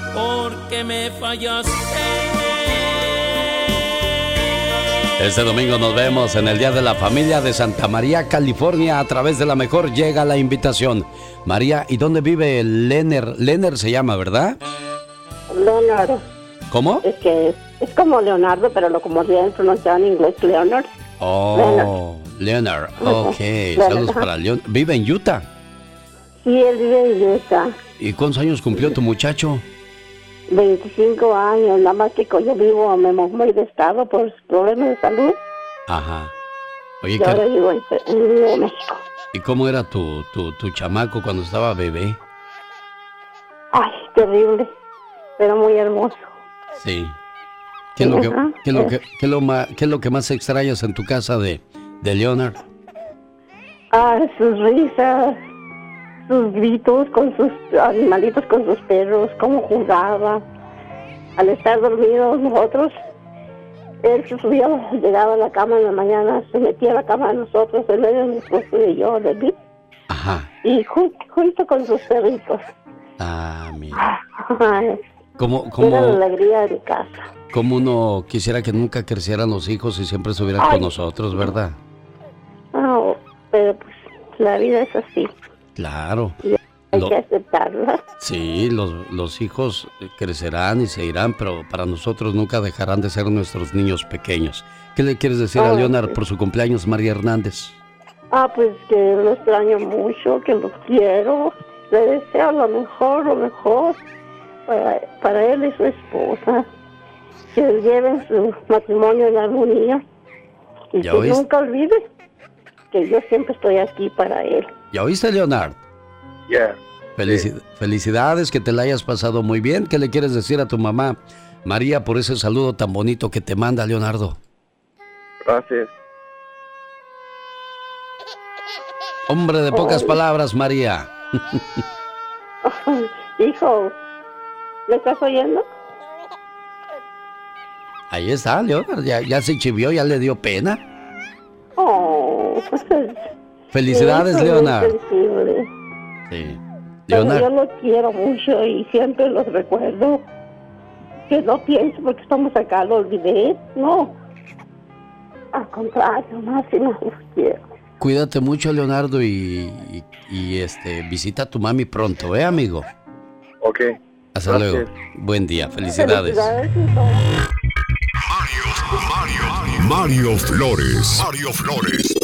porque me fallaste. Este domingo nos vemos en el Día de la Familia de Santa María, California. A través de La Mejor llega la invitación. María, ¿y dónde vive Leonard? Leonard se llama, ¿verdad? Leonardo. ¿Cómo? Es que es como Leonardo, pero lo como bien pronunciado en inglés, Leonard. Oh, Leonard. Ok, saludos para Leonard. ¿Vive en Utah? Sí, él vive en Utah. ¿Y cuántos años cumplió tu muchacho? 25 años, nada más que yo vivo, me moví de estado por problemas de salud. Ajá. Oye, y ahora vivo en México. ¿Y cómo era tu chamaco cuando estaba bebé? Ay, terrible, pero muy hermoso. Sí. ¿Qué es lo que más extrañas en tu casa de Leonard? Sus risas, sus gritos con sus animalitos, con sus perros, cómo jugaba. Al estar dormidos nosotros, él se subía, llegaba a la cama en la mañana, se metía a la cama de nosotros, en medio de mi esposo y yo, David. Ajá. Y junto con sus perritos. Ah, mira. ¿Cómo era la alegría de mi casa. Como uno quisiera que nunca crecieran los hijos y siempre estuvieran con nosotros, ¿verdad? No, pero pues la vida es así. Claro. Y hay que aceptarla. Sí, los hijos crecerán y se irán, pero para nosotros nunca dejarán de ser nuestros niños pequeños. ¿Qué le quieres decir a Leonard por su cumpleaños, María Hernández? Pues que lo extraño mucho, que lo quiero. Le deseo lo mejor para él y su esposa. Que lleven su matrimonio en armonía. Y que nunca olvide que yo siempre estoy aquí para él. ¿Ya oíste, Leonard? Yeah. Felicidades, que te la hayas pasado muy bien. ¿Qué le quieres decir a tu mamá, María, por ese saludo tan bonito que te manda Leonardo? Gracias. Hombre de pocas palabras, María. Hijo, ¿me estás oyendo? Ahí está, Leonard, ya se chivió, ya le dio pena. Felicidades, Leonard. Sí. Leonard. Yo lo quiero mucho y siempre los recuerdo. Que no pienso porque estamos acá, lo olvidé. No. Al contrario, más y más los quiero. Cuídate mucho, Leonardo, y visita a tu mami pronto, amigo? Ok. Hasta luego. Buen día, felicidades. Mario Flores. Mario Flores.